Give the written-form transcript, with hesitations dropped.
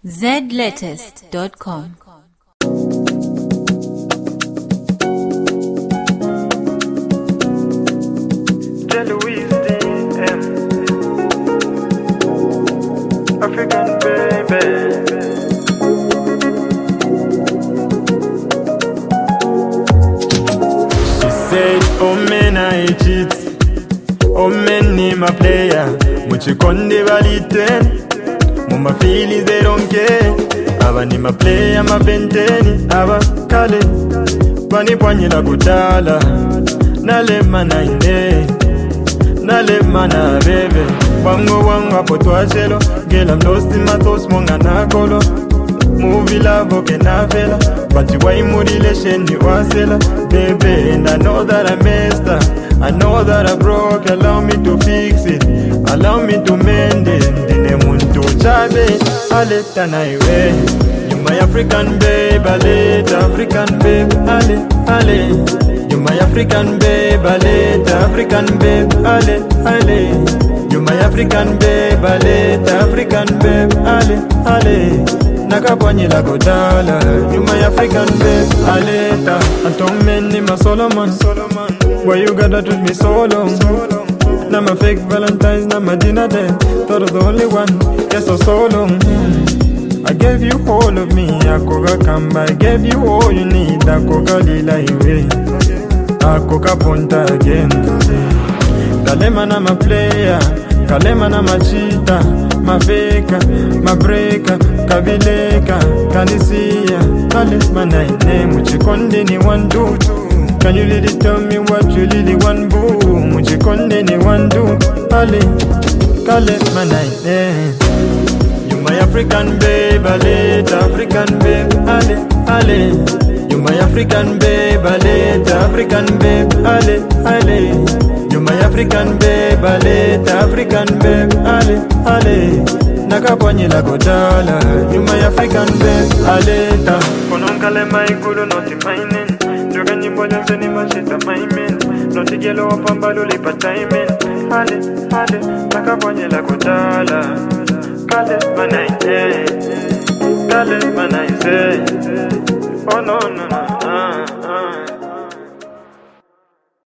zlatest.com. African baby. She said, oh man I cheat, oh man ni my player. Muchikonde valiten, muma feelings they don't care. Aba ni my player, my benteni, aba kale. Bani pwanyi la kutala, nale mana ine, nale mana bebe. Wango hapo twachelo, girl I'm lost in my thoughts, monga nakolo. Movie love okay na vela, but you why mu relation ni wasela. Baby, and I know that I messed up, I know that I broke. Allow me to fix it, allow me to mend it. Dine muntu chabe, aleta na iwe. You my African babe, aleta African babe, ale. You my African babe, aleta African babe, ale. You my African babe, aleta African babe, ale. Nakapwanyi la kodala. You my African babe, aleta. Antomeni ma Solomon. Why you gotta treat me so long? Now my fake Valentine's, now my dinner day. Thought of the only one, yes so long. I gave you all of me, Akoga Kamba. I gave you all you need, Akoga Lila Iwe, Akoga Ponta again. Kalema na ma player, Kalema na ma cheater, ma faker, ma breaker, Kavileka, Kanisia, Kalema na ine, Muchikonde ni one do. Can you really tell me what you really want, boo? Muchikonde ni one do, Kalema na ine. My African babe, aleta African babe, ale. You my African babe, aleta African babe, ale. You my African babe, aleta African babe, ale. Nakapwanyi la kodala. You my African babe, aleta. Kononkale maikulu noti mainen. Ndoga nyimbo janse ni mashita maimen. Noti gelo wapambalo lipa taimen. Ale. Nakapwanyi la kodala. Kale manaize, oh no.